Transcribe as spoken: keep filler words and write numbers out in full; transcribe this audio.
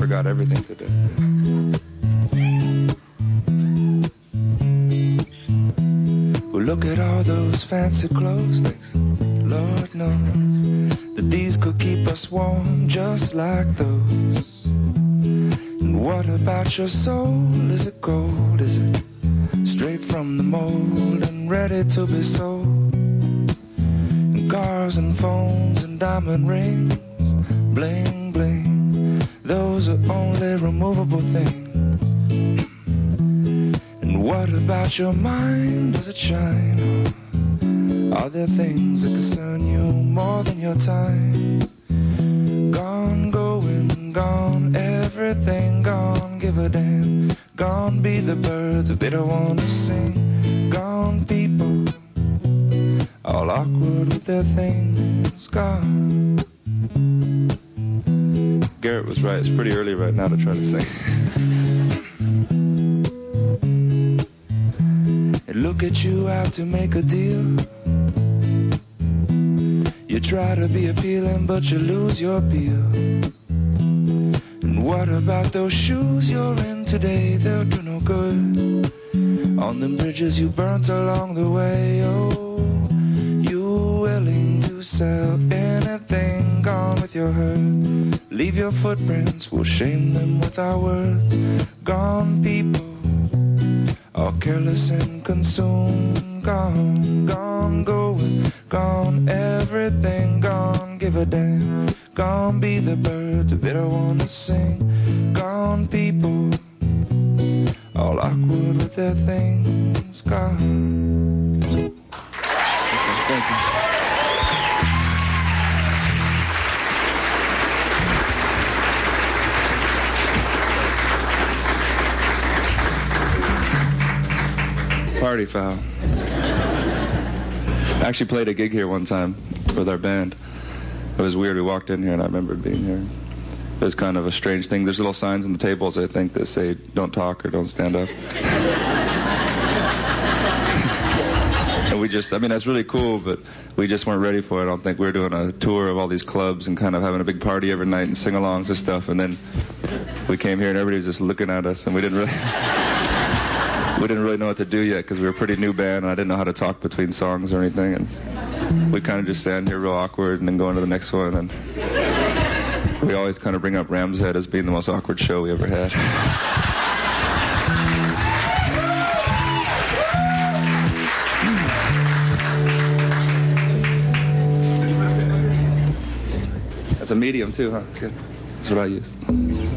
forgot everything today. Well, look at all those fancy clothes, thanks Lord knows that these could keep us warm just like those. And what about your soul? Is it gold? Is it straight from the mold and ready to be sold? And cars and phones and diamond rings, bling bling, those are only removable things. And what about your mind? Does it shine? Or are there things that concern you more than your time? Gone, going, gone, everything gone, give a damn. Gone be the birds if they don't want to sing. Gone people, all awkward with their things. Gone. Garrett was right, it's pretty early right now to try to sing. And look at you out to make a deal. You try to be appealing but you lose your appeal. And what about those shoes you're in today? They'll do no good on them bridges you burnt along the way. Oh, you willing to sell anything? Gone with your hurt. Leave your footprints, we'll shame them with our words. Gone people, all careless and consumed. Gone, gone, going, gone, everything gone, give a damn. Gone be the birds if they don't want to sing. Gone people, all awkward with their things. Gone. Okay, thank you. Party foul. I actually played a gig here one time with our band. It was weird. We walked in here and I remembered being here. It was kind of a strange thing. There's little signs on the tables, I think, that say don't talk or don't stand up. And we just, I mean, that's really cool, but we just weren't ready for it. I don't think we were doing a tour of all these clubs and kind of having a big party every night and sing-alongs and stuff. And then we came here and everybody was just looking at us and we didn't really... We didn't really know what to do yet because we were a pretty new band and I didn't know how to talk between songs or anything. And we kind of just stand here real awkward and then go into the next one. And we always kind of bring up Ram's Head as being the most awkward show we ever had. That's a medium too, huh? That's good. That's what I use.